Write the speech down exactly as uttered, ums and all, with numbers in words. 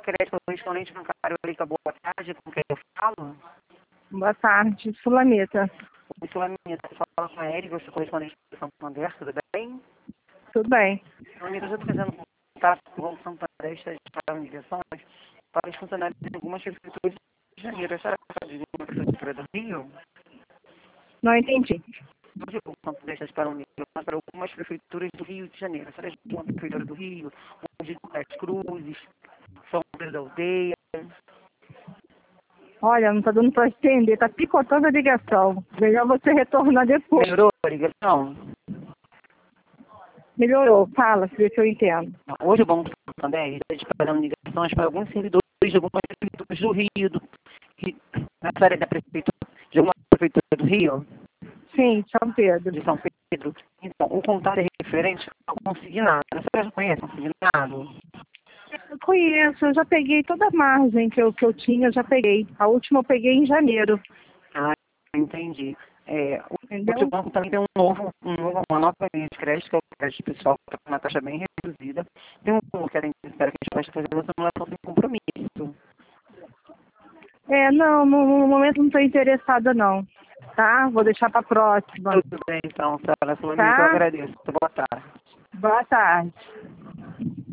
crédito correspondente bancário Liga, boa tarde, com quem eu falo? Boa tarde, Sulamita. O Sulamita, você fala com a Érica, eu sou correspondente do São Santander, tudo bem? Tudo bem. Sulamita, eu estou fazendo contato com o Banco Santander para ligações para os funcionários de algumas prefeituras de Janeiro. A senhora sabe de uma prefeitura do Rio? Não entendi. Hoje o Banco Santander para ligações para algumas prefeituras do Rio de Janeiro. A senhora é de uma prefeitura do Rio, onde das Cruzes, São Pedro da Aldeia. Olha, não está dando para entender, está picotando a ligação. Melhor você retornar depois. Melhorou a ligação? Melhorou, fala, se vê se eu entendo. Hoje o Banco Santander está disparando ligações para alguns servidores de algumas prefeituras do Rio, do, que, nessa área da prefeitura, de alguma prefeitura do Rio, Sim, São Pedro. de São Pedro. Então, o contato é referente ao consignado. Você já conhece o consignado? Eu conheço, eu já peguei toda a margem que eu, que eu tinha, eu já peguei. A última eu peguei em janeiro, Ah, entendi. É, o entendeu? banco também tem um novo, um novo, uma nova linha de crédito, que é o crédito pessoal, que está com uma taxa bem reduzida. Tem um que a gente espera que a gente possa fazer uma simulação sem compromisso. É, não, no, no momento não estou interessada não, tá? Vou deixar para próxima, Tudo bem, então, Sara. Sulamita, tá? eu agradeço. Boa tarde. Boa tarde.